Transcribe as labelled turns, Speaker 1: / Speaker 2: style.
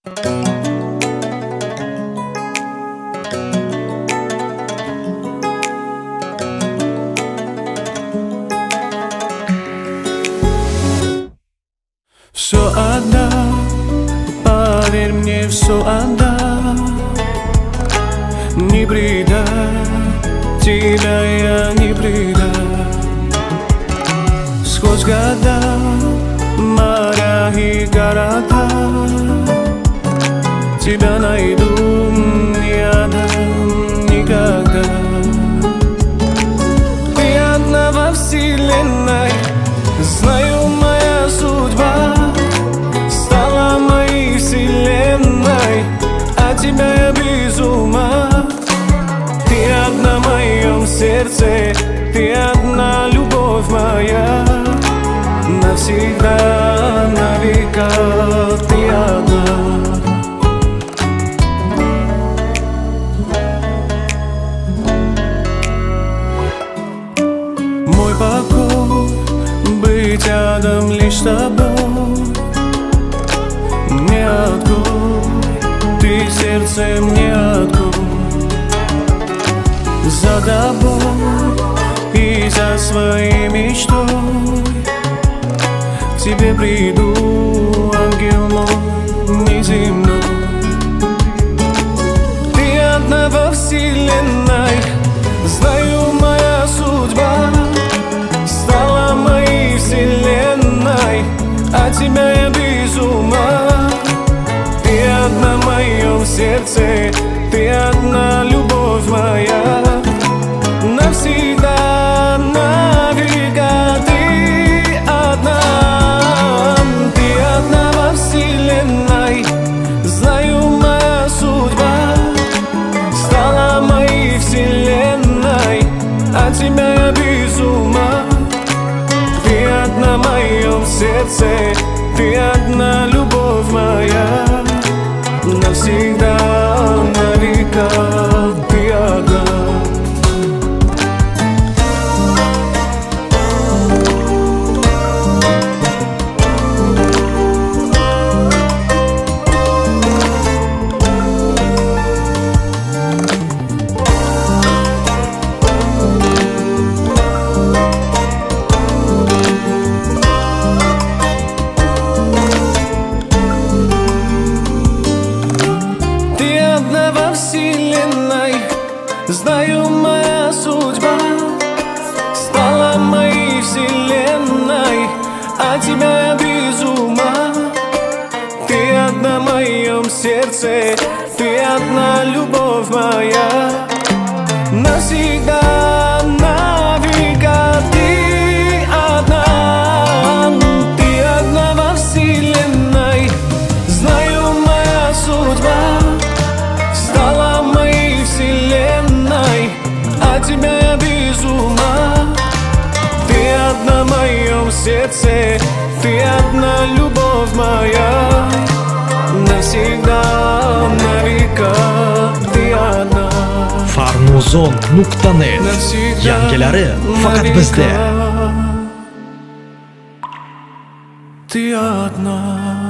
Speaker 1: Все отдам, поверь мне, все отдам. Не предам, тебя я не предам. Сквозь года, моря и города тебя найду, не отдам никогда. Ты одна во вселенной, знаю, моя судьба стала моей вселенной, а тебя я без ума. Ты одна в моем сердце, ты одна любовь моя. Навсегда, на века ты одна. Мой покой, быть рядом лишь с тобой. Не открой, ты сердце мне открой. За тобой и за своей мечтой к тебе приду, ангел мой неземной. Ты одна во вселенной, знаю, моя судьба стала моей вселенной, а тебя я без ума. Ты одна в моем сердце, ты одна любовь моя. Навсегда, навека ты одна. Ты одна во вселенной, знаю, моя судьба стала моей вселенной, а тебя я без ума. Ты одна в моем сердце, ты одна любовь моя. Навсегда, на века ты одна. Знаю, моя судьба стала моей вселенной, а тебя я без ума. Ты одна в моем сердце, ты одна любовь моя. Навсегда, навека ты одна. Ты одна во вселенной, знаю, моя судьба стала моей вселенной, а тебя я без ума. Ты одна в моем сердце, ты одна любовь моя. Навсегда, на века ты одна.
Speaker 2: Farmuzon.net Yangilari faqat bizda.
Speaker 1: Ты одна.